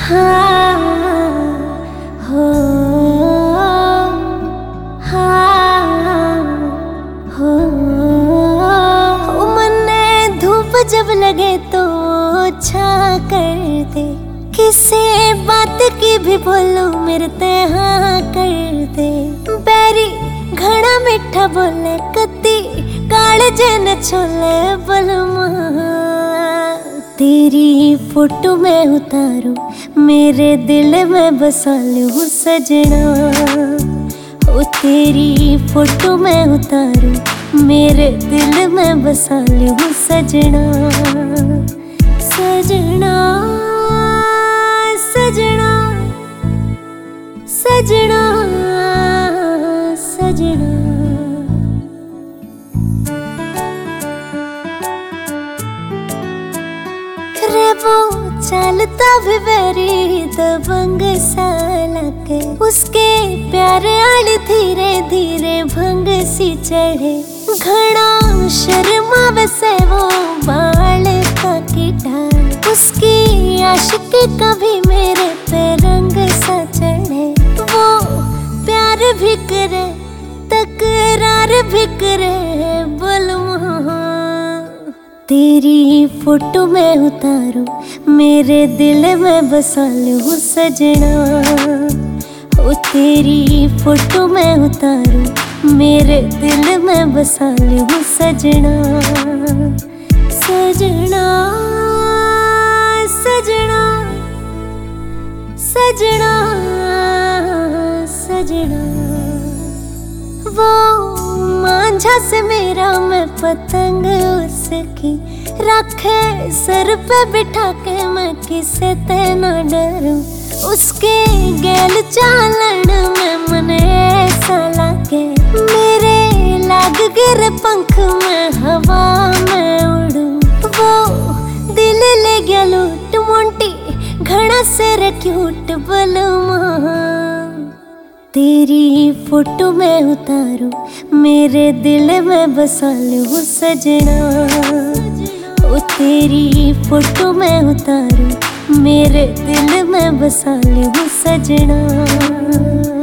हाँ हो हाँ हो मन्ने धूप जब लगे तो छा कर दे, किसी बात की भी बोलूं मेरे ते हाँ कर दे। बैरी घड़ा मीठा बोले कत्ती काले जन छोले बलमा, तेरी फोटो मैं उतारूं मेरे दिल में बसा लूं सजना। ओ तेरी फोटो मैं उतारूं मेरे दिल में बसा लूं सजना। सजना सजना सजना सजना। रे वो चलता भी वेरी दबंग सा लगे, उसके प्यार आले धीरे धीरे भंग सी चढ़े। घड़ा शर्मा वैसे वो बाल का कीटा, उसकी आशिकी कभी मेरे पे रंग सा चढ़े। वो प्यार भी करे तकरार भी करे बलमा, तेरी फोटो मैं उतारूं मेरे दिल में बसा लूं सजना। ओ तेरी फोटो मैं उतारूं मेरे दिल में बसा लूं सजना। सजना सजना सजना सजना। वो मांझा से मेरा मैं पतंग उसकी रखे सर पे बिठा के, मैं किसे ते न डरूं। उसके गैल चालन में मन ऐसा लागे मेरे लाग गिर पंख में हवा में उड़ूं। वो दिल ले गया लूट मोंटी घड़ा से क्यूट बलमा, तेरी फोटो मैं उतारूं मेरे दिल में बसा लूं सजना। ओ तेरी फोटो मैं उतारूं मेरे दिल में बसा लूं सजना।